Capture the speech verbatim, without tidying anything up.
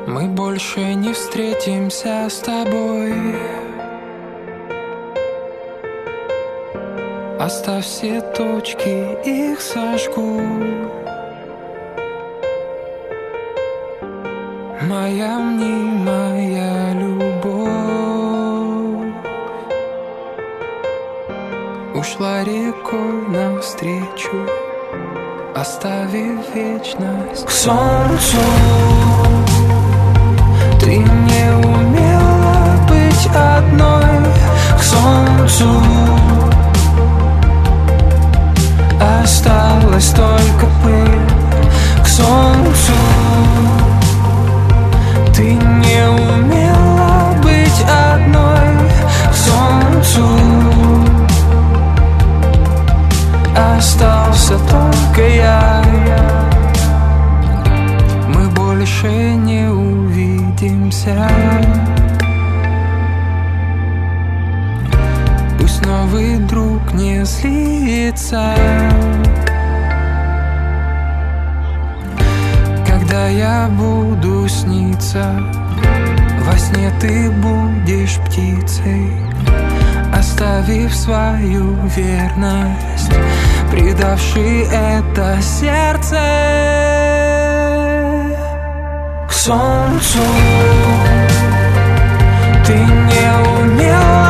Мы больше не встретимся с тобой. Оставь все точки, их сожгу. Моя мнимая любовь ушла рекой навстречу, оставив вечность к солнцу. Ты не умела быть одной, к солнцу осталась только пыль, к солнцу. Ты не умела быть одной, к солнцу остался только я. Мы больше не увидимся. Пусть новый друг не злится, когда я буду сниться. Во сне ты будешь птицей, оставив свою верность, предавший это сердце к солнцу. Ты не умела